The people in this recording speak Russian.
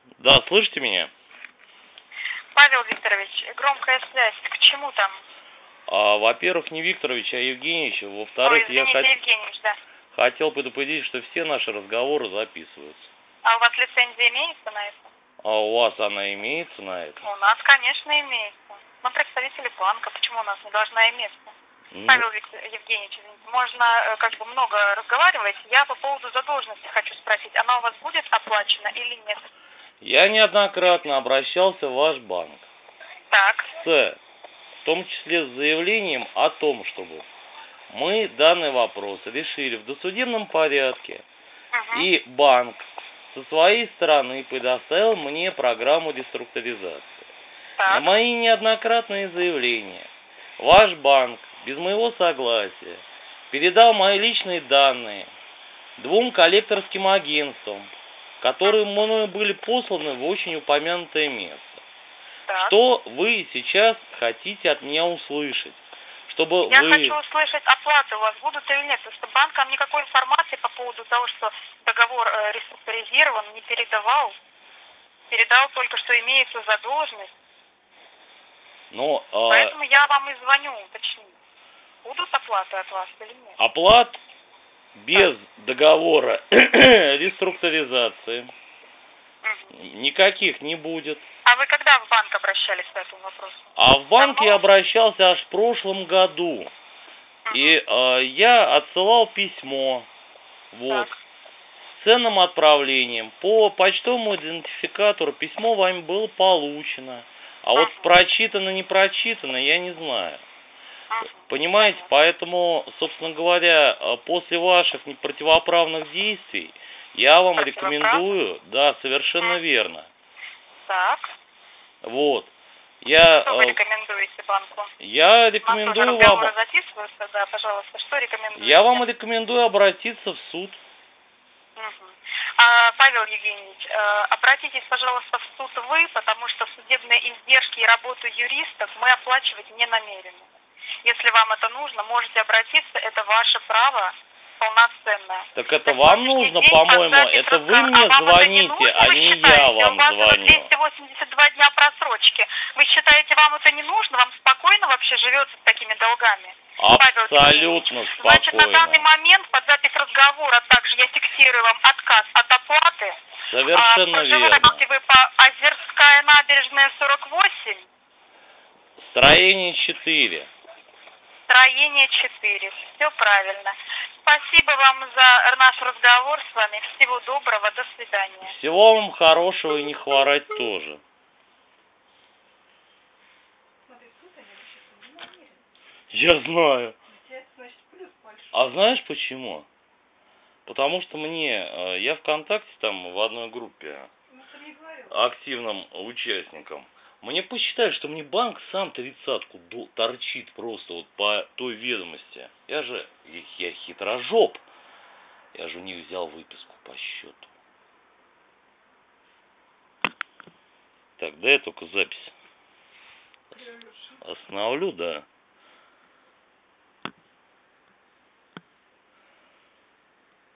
Да, слышите меня? Павел Викторович, громкая связь. К чему там? Во-первых, не Викторович, а Евгеньевич. Во-вторых, Ой, извините, Евгеньевич, да. хотел предупредить, что все наши разговоры записываются. А у вас лицензия имеется на это? А у вас она имеется на это? У нас, конечно, имеется. Мы представители банка, почему у нас не должна иметься? Павел Евгеньевич, можно как бы много разговаривать. Я по поводу задолженности хочу спросить. Она у вас будет оплачена или нет? Я неоднократно обращался в ваш банк. Так. В том числе с заявлением о том, чтобы мы данный вопрос решили в досудебном порядке. И банк со своей стороны предоставил мне программу реструктуризации. На мои неоднократные заявления ваш банк без моего согласия передал мои личные данные 2 коллекторским агентствам, которые мною были посланы в очень упомянутое место. Что вы сейчас хотите от меня услышать? Чтобы Я хочу услышать, оплаты у вас будут или нет, потому что банк нам никакой информации по поводу того, что договор реструктуризирован, не передавал. Передал только, что имеется задолженность. Поэтому я вам и звоню уточнить. Будут оплаты от вас или нет? Оплат без договора реструктуризации никаких не будет. А вы когда в банк обращались по этому вопросу? А в банк я обращался аж в прошлом году. И я отсылал письмо с ценным отправлением. По почтовому идентификатору письмо вами было получено. А вот прочитано, не прочитано, я не знаю. Понимаете, поэтому, собственно говоря, после ваших противоправных действий я вам рекомендую, да, совершенно верно. Так. Вот. Что вы рекомендуете банку? Я рекомендую вам... записываются, да, пожалуйста. Что рекомендуете? Я вам рекомендую обратиться в суд. Павел Евгеньевич, обратитесь, пожалуйста, в суд вы, потому что судебные издержки и работу юристов мы оплачивать не намерены. Если вам это нужно, можете обратиться, это ваше право полноценное. Так это вам нужно, по-моему, это вы мне звоните, а не я вам звоню. У вас 282 дня просрочки. Вы считаете, вам это не нужно? Вам спокойно вообще живется с такими долгами? Абсолютно спокойно. Значит, на данный момент под запись разговора также я фиксирую вам отказ от оплаты. Совершенно верно. Проживаете вы по Озерская набережная 48? Строение 4. Строение 4. Все правильно. Спасибо вам за наш разговор с вами. Всего доброго. До свидания. Всего вам хорошего и не хворать тоже. Я знаю. А знаешь почему? Потому что я ВКонтакте там в одной группе активным участником. Мне посчитали, что мне банк сам 30-ку торчит просто вот по той ведомости. Я хитрожоп. Я же у них взял выписку по счету. Так, дай я только запись остановлю, да.